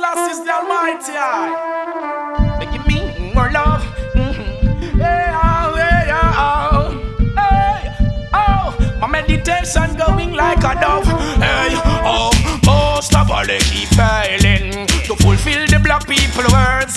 Selassie is the Almighty. They give me more love. Hey, oh, hey, oh, hey, oh. My meditation going like a dove. Hey, oh, most of all they keep failing to fulfill the black people words.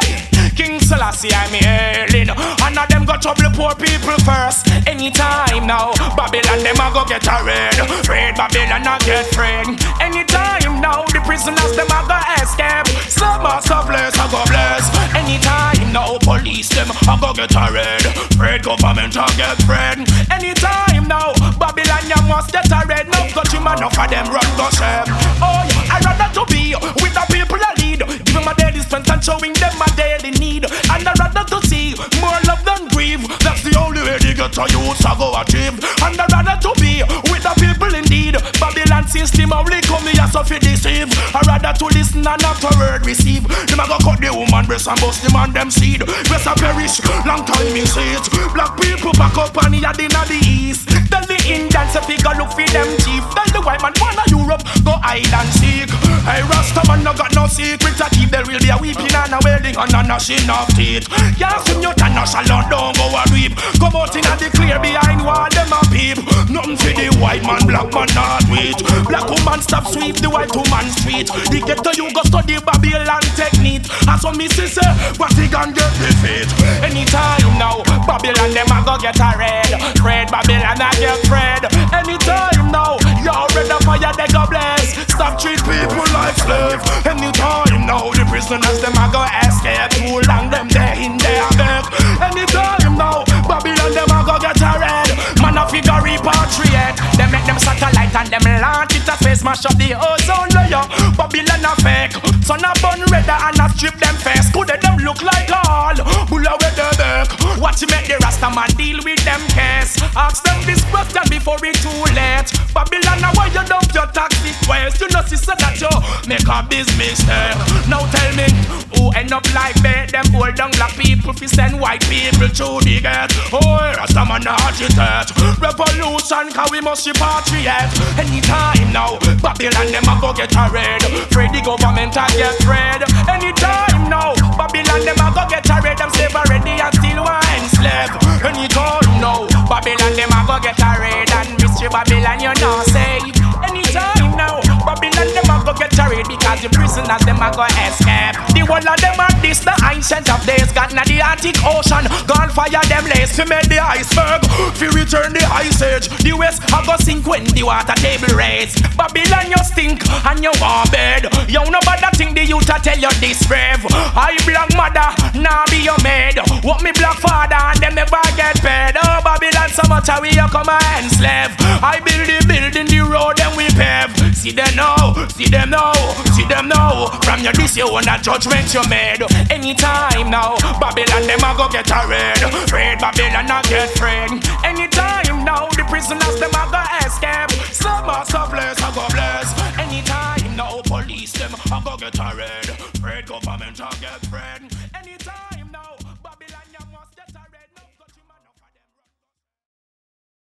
King Selassie, I'm hailing. And of them got trouble poor people first. Anytime now, Babylon them a go get a raid. Raid Babylon a get freed. Anytime now, the prisoners them a go escape. Some master place a go bless. Anytime now, police them a go get a raid. Raid government a get freed. Anytime now, Babylon you must get a raid. No got him enough of them run go shame. Oh, I'd rather to be with the people I lead. Give them a daily strength and showing them a daily need. And I'd rather to see more love than grieve. That's the only way they get a youth to go achieve. And I'd rather to be with the people indeed. Babylon system only come here so fi deceive. I'd rather to listen and after word receive. Them a go cut the woman breast and bust the man them seed. Breast a perish, long time in seat. Black people back up and here inna the east. Tell the Indians if they go look for them chief. Tell the white man wanna Europe go hide and seek. Hey Rasta man no got no secret to keep. There will be a weeping and a wailing and a gnashing of teeth. Can't swim your tan, no shallow, don't go a weep. Come out in a the clear behind wall, them a peep. Nothing for the white man, black man not wait. Black woman stop sweep the white woman street. They get to you go study Babylon technique. And some missus say, what he gon' get defeat. Anytime now, Babylon them a go get a red. Red Babylon a get red. Anytime now, you red the fire they go bless. Stop treat people like slave. Anytime now, the prisoners them a go escape. Too long them there in their bed. Anytime now, Babylon them a go get a red. Man a figure repatriate. They make them satellite and them launch it a space. Mash up the ozone layer. Babylon a fake. Sun a burn redder and a strip them face. Could them look like all bulla with the back. Watch make the Rasta man deal with them case. Ask them this question before it's too late. Babylon a why you dump your toxic waste. You know sister that you make a business mistake. Now tell me who end up like bait. Them old young black people fi send white people through the gate. Oh, Rasta man agitate. Revolution cause we must repatriate. Anytime now, Babylon them a go get a raid. Free the government a get red. Anytime now, Babylon them a go get a raid. Them slave already and still wine slave. Anytime now, Babylon them a go get a raid. And mystery Babylon you know say. Anytime now, Babylon them a go get a raid. Because the prisoners them a go escape. The whole of them are this the ancient of days. Got na the Arctic Ocean. Gone fire them lace to make the iceberg. Fi return the ice age. The west a go sink when the water table raise. Babylon you stink and you want bed. You nobody think the youth a tell you this brave. I black mother, now be your maid. What me black father and them never get paid. Oh Babylon so much how we you come and slave. I build the building, the road and we pave. See them now, see them now, see them now. From your this you want a judgment you made. Anytime now, Babylon them a go get a raid. Raid Babylon a get freed. Anytime now, the prisoners them a go escape. Some master place a go bless. Anytime now, police them a go get a raid.